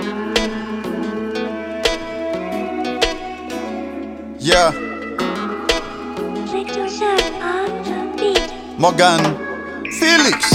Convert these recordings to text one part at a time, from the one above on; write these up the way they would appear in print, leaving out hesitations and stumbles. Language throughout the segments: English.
Yeah, Victor Shaq on the beat. Morgan Felix.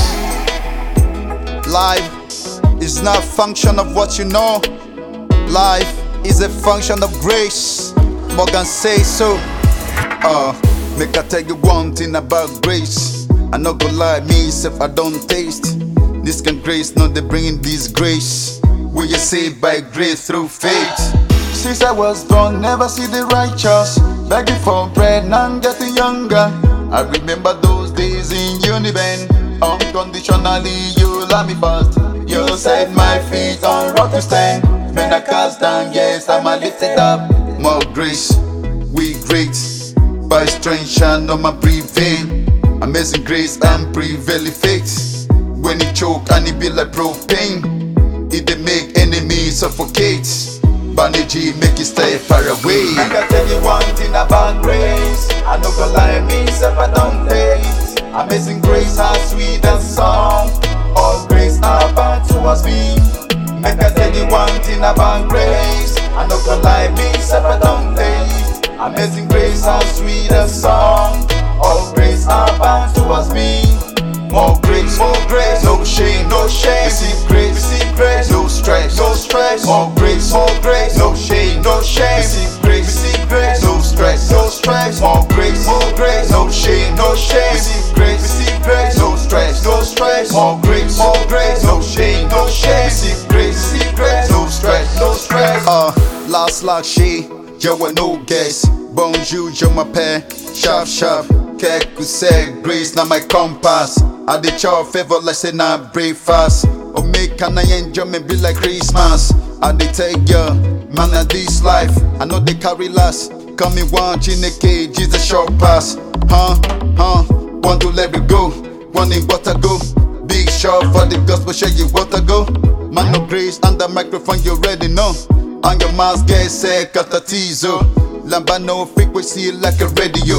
Life is not a function of what you know. Life is a function of grace. Morgan says so. Make I tell you one thing about grace. I no go lie, me if I don't taste this kind of grace, no they bringing disgrace. We are saved by grace through faith. Since I was born, never see the righteous begging for bread, none getting younger. I remember those days in Uniben. Unconditionally, you love me first. You set my feet on rock to stand. When I cast down, yes, I'm lifted up. More grace, we great. By strength shine on my prevail. Amazing grace and prevailing faith. When it choke and it be like propane, it dey make enemies suffocate. Banerjee make it stay far away. I can tell you one thing about grace. I no go lie, me self I don't taste. Amazing grace, how sweet and song. All grace abound towards me. I can tell you one thing about grace. I no go lie, me self I don't taste. Amazing grace, how sweet and song. All grace abound towards me. More grace, no shame, no shame. Receive grace, no stress, no stress. More grace, no shame, no shame. Receive grace, no stress, no stress. More grace, no shame, no shame. Receive grace, no stress, no stress. More grace, no shame, no shame. Receive grace, no stress, no stress. Last like she, yo I no guess. Bonjour, je m'appelle Sharp Sharp. Keku say grace na my compass. I dey chop favor like say na breakfast. Oh make can I enjoy me be like Christmas. I dey take ya, man of this life. I know they carry last. Come in one Chineke, Jesus short pass. Want to let it go, one in water go. Big shot for the gospel, show you what to go. Man of grace and the microphone you ready know. On your mask get say katatizo. Lamba no frequency like a radio.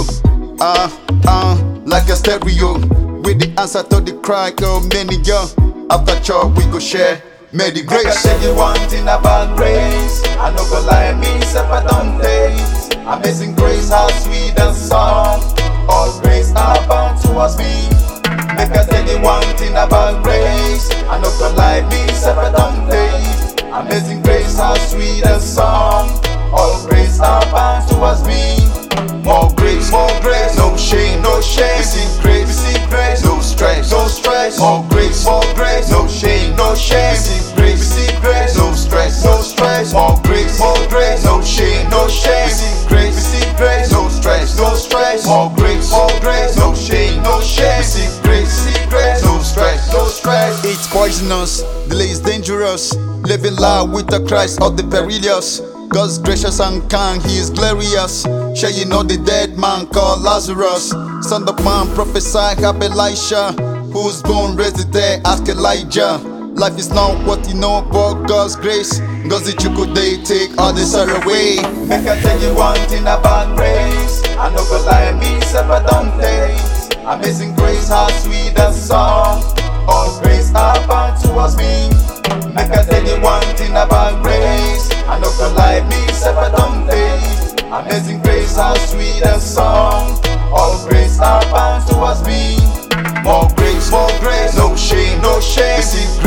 Like a stereo. With the answer to the cry, oh many yo. After chop we go share, may the grace. I can tell you one thing about grace. I no go lie, me self I don't taste. Amazing grace, how sweet and song. All grace abound towards me. Make I tell you one thing about grace. I no go lie, me self I don't taste. Amazing grace, how sweet and song. All grace abound towards me. More grace, no shame, no shame. Receive grace, no stress, no stress. More grace, no shame, no shame. Receive grace, no stress, no stress. More grace, no shame, no shame. Receive grace, no stress, no stress. More grace, no shame, no shame. Receive grace, no stress, no stress. It's poisonous, delay is dangerous. Living loud with the Christ of the perilous. God's gracious and kind, He is glorious. Sure you know the dead man called Lazarus. Son of man prophesy, have Elisha. Who's born, raised the dead, ask Elijah. Life is not what you know about God's grace. God's that you could take all this away. Make I tell you one thing about grace. I no go lie, me self I don't taste. Amazing grace, how sweet and song. All grace abound towards me. Make I tell you one thing about grace. I no go lie, me self I don't taste. Amazing grace, how sweet and song. All grace abound towards me. More grace, no shame, no shame.